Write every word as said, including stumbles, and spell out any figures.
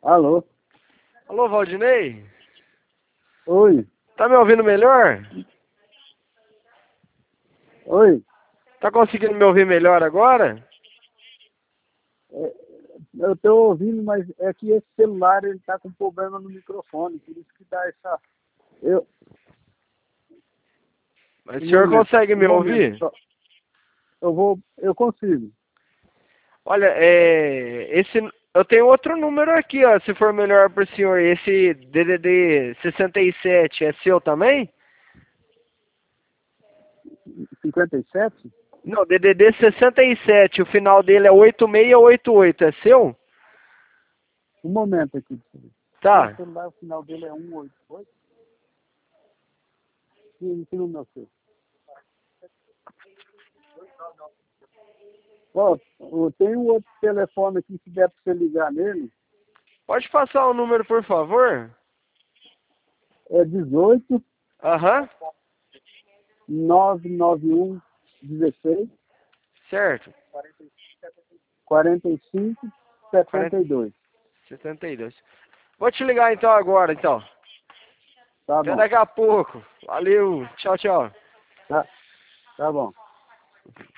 Alô? Alô, Valdinei? Oi? Tá me ouvindo melhor? Oi? Tá conseguindo me ouvir melhor agora? É, eu tô ouvindo, mas é que esse celular ele tá com problema no microfone, por isso que dá essa... Eu... Mas o Um senhor momento, consegue um me momento ouvir? só. Eu vou... Eu consigo. Olha, é... Esse... Eu tenho outro número aqui, ó, se for melhor pro senhor. Esse D D D sessenta e sete é seu também? cinquenta e sete? Não, D D D sessenta e sete, o final dele é oito seis oito oito, é seu? Um momento aqui. Esse Tá. celular, o final dele é um oito oito? Que, que número é o seu? Ó, eu tenho um outro telefone aqui, se der pra você ligar nele, Pode passar o número, por favor? é dezoito, Aham, nove nove um, dezesseis, certo. quarenta e cinco, setenta quarenta, e dois. setenta e dois. Vou te ligar então agora, então. Tá Até bom. daqui a pouco. Valeu. Tchau, tchau. Tá, tá bom.